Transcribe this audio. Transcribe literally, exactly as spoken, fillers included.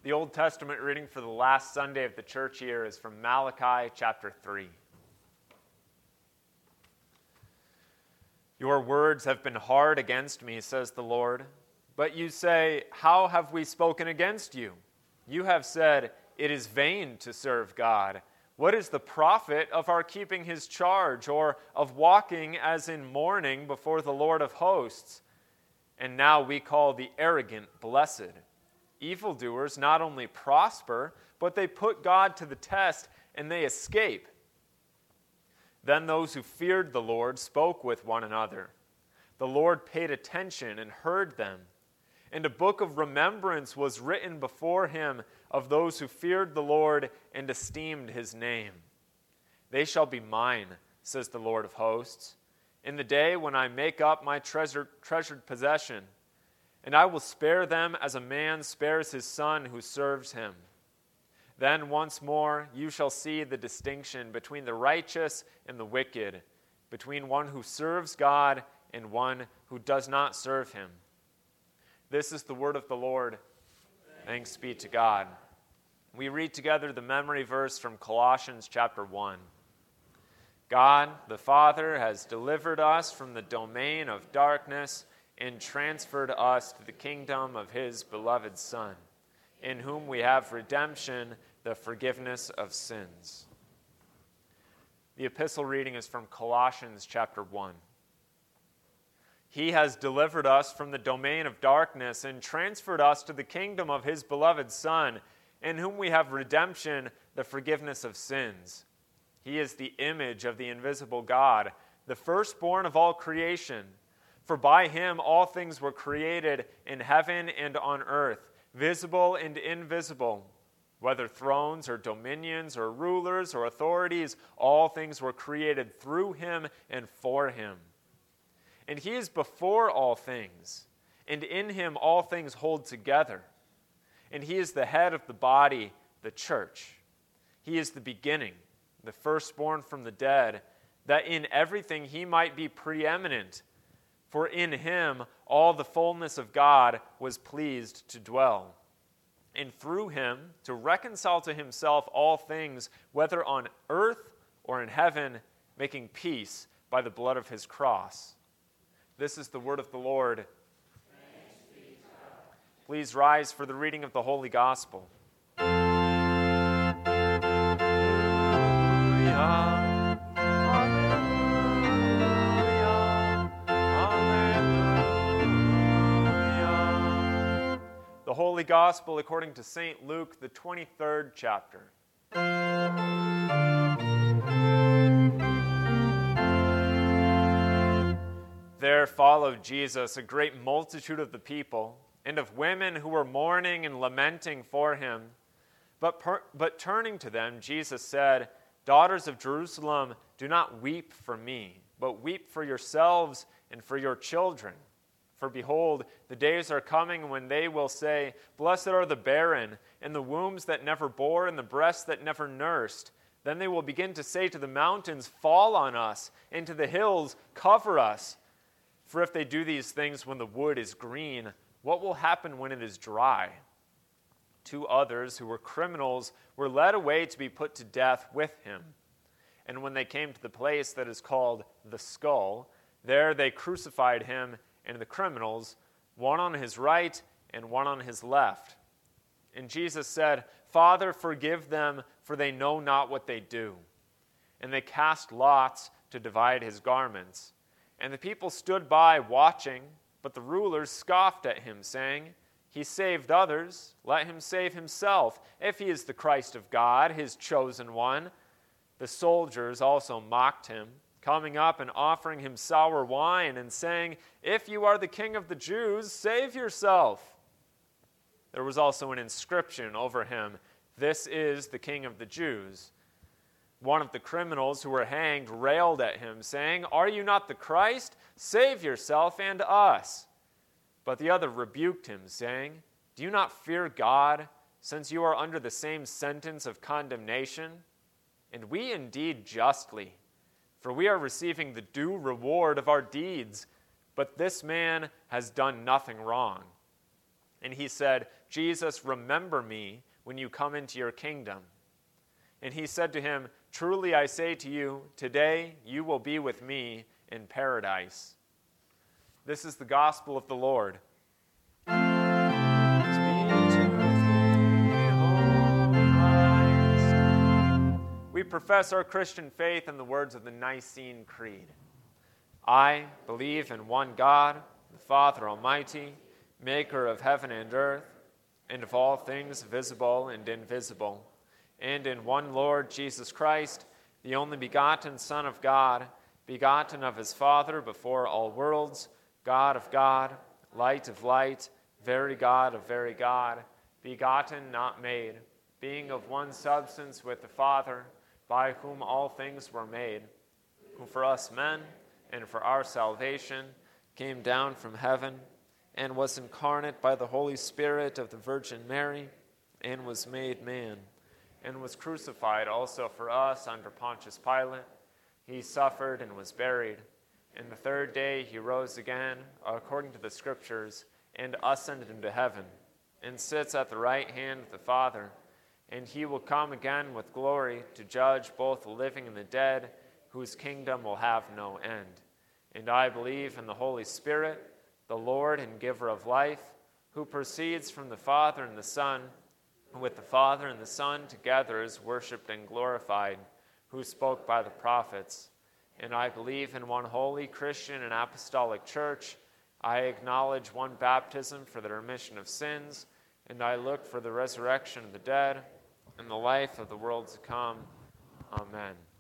The Old Testament reading for the last Sunday of the church year is from Malachi chapter three. Your words have been hard against me, says the Lord. But you say, how have we spoken against you? You have said, it is vain to serve God. What is the profit of our keeping his charge, or of walking as in mourning before the Lord of hosts? And now we call the arrogant blessed. Evildoers not only prosper, but they put God to the test, and they escape. Then those who feared the Lord spoke with one another. The Lord paid attention and heard them. And a book of remembrance was written before him of those who feared the Lord and esteemed his name. They shall be mine, says the Lord of hosts, in the day when I make up my treasured, treasured possession. And I will spare them as a man spares his son who serves him. Then once more you shall see the distinction between the righteous and the wicked, between one who serves God and one who does not serve him. This is the word of the Lord. Thanks be to God. We read together the memory verse from Colossians chapter one. God, the Father, has delivered us from the domain of darkness and transferred us to the kingdom of his beloved Son, in whom we have redemption, the forgiveness of sins. The epistle reading is from Colossians chapter one. He has delivered us from the domain of darkness and transferred us to the kingdom of his beloved Son, in whom we have redemption, the forgiveness of sins. He is the image of the invisible God, the firstborn of all creation. For by him all things were created in heaven and on earth, visible and invisible. Whether thrones or dominions or rulers or authorities, all things were created through him and for him. And he is before all things, and in him all things hold together. And he is the head of the body, the church. He is the beginning, the firstborn from the dead, that in everything he might be preeminent. For in him all the fullness of God was pleased to dwell, and through him to reconcile to himself all things, whether on earth or in heaven, making peace by the blood of his cross. This is the word of the Lord. Thanks be to God. Please rise for the reading of the Holy Gospel. Alleluia. The Holy Gospel according to Saint Luke, the twenty-third chapter. There followed Jesus a great multitude of the people, and of women who were mourning and lamenting for him. But, per, but turning to them, Jesus said, Daughters of Jerusalem, do not weep for me, but weep for yourselves and for your children. For behold, the days are coming when they will say, Blessed are the barren, and the wombs that never bore, and the breasts that never nursed. Then they will begin to say to the mountains, Fall on us, and to the hills, Cover us. For if they do these things when the wood is green, what will happen when it is dry? Two others, who were criminals, were led away to be put to death with him. And when they came to the place that is called the Skull, there they crucified him and the criminals, one on his right and one on his left. And Jesus said, Father, forgive them, for they know not what they do. And they cast lots to divide his garments. And the people stood by watching, but the rulers scoffed at him, saying, He saved others, let him save himself, if he is the Christ of God, his chosen one. The soldiers also mocked him, coming up and offering him sour wine and saying, If you are the king of the Jews, save yourself. There was also an inscription over him, This is the King of the Jews. One of the criminals who were hanged railed at him, saying, Are you not the Christ? Save yourself and us. But the other rebuked him, saying, Do you not fear God, since you are under the same sentence of condemnation? And we indeed justly, for we are receiving the due reward of our deeds, but this man has done nothing wrong. And he said, Jesus, remember me when you come into your kingdom. And he said to him, truly I say to you, today you will be with me in paradise. This is the gospel of the Lord. Thanks be to thee, O Christ. We profess our Christian faith in the words of the Nicene Creed. I believe in one God, the Father Almighty, maker of heaven and earth, and of all things visible and invisible, and in one Lord Jesus Christ, the only begotten Son of God, begotten of his Father before all worlds, God of God, light of light, very God of very God, begotten, not made, being of one substance with the Father, by whom all things were made, who for us men and for our salvation came down from heaven, and was incarnate by the Holy Spirit of the Virgin Mary, and was made man, and was crucified also for us under Pontius Pilate. He suffered and was buried. And the third day he rose again, according to the Scriptures, and ascended into heaven, and sits at the right hand of the Father. And he will come again with glory to judge both the living and the dead, whose kingdom will have no end. And I believe in the Holy Spirit, the Lord and giver of life, who proceeds from the Father and the Son, who with the Father and the Son together is worshipped and glorified, who spoke by the prophets. And I believe in one holy Christian and apostolic church. I acknowledge one baptism for the remission of sins, and I look for the resurrection of the dead and the life of the world to come. Amen.